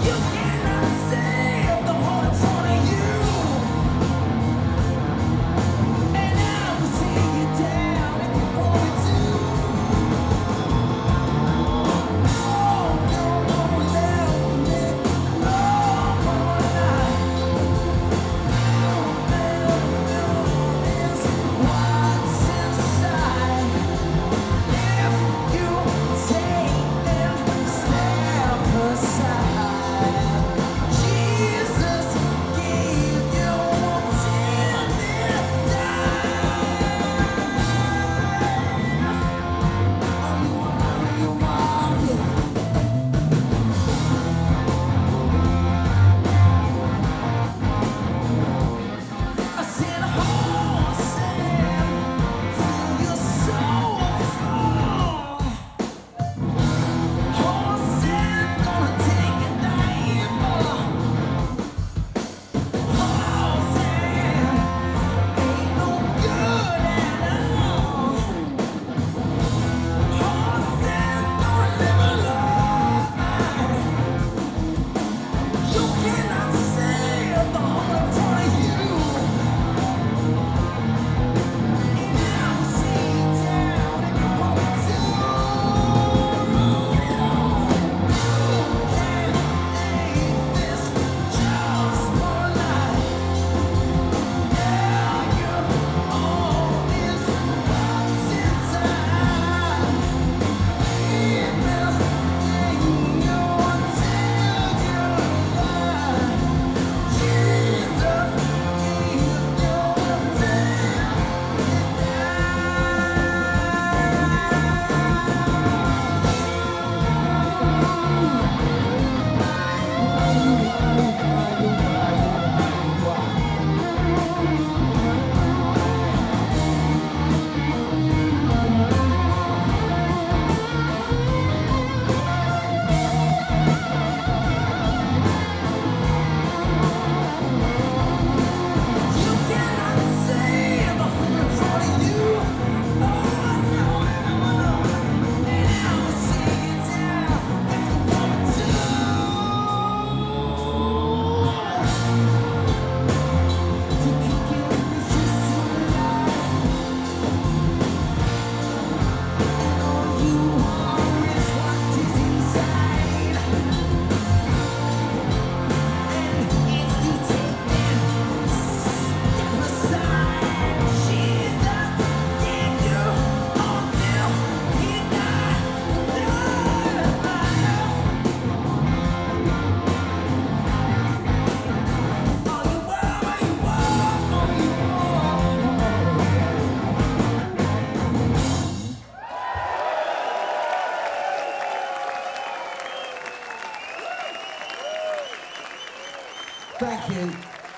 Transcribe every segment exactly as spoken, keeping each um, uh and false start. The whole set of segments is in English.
Thank you.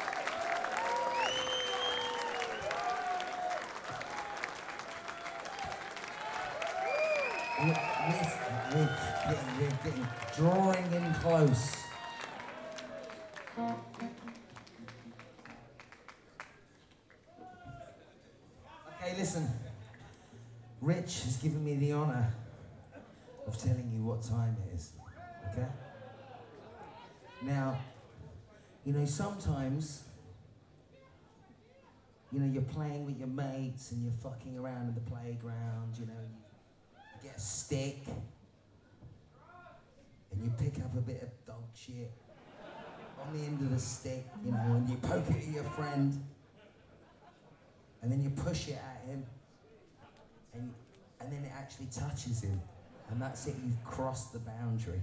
We're, we're, we're, getting, we're getting drawing in close. Okay, listen. Rich has given me the honour of telling you what time it is. Okay? Now, you know, sometimes, you know, you're playing with your mates and you're fucking around in the playground, you know, you get a stick and you pick up a bit of dog shit on the end of the stick, you know, and you poke it at your friend and then you push it at him and, and then it actually touches him and that's it, you've crossed the boundary.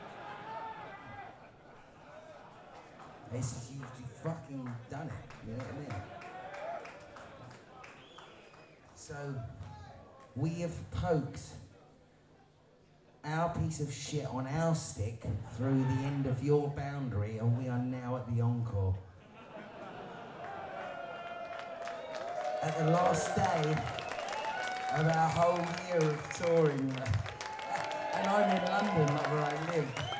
It's, you've, you've fucking done it, you know what I mean? So, we have poked our piece of shit on our stick through the end of your boundary and we are now at the encore. At the last day of our whole year of touring. And I'm in London, like where I live.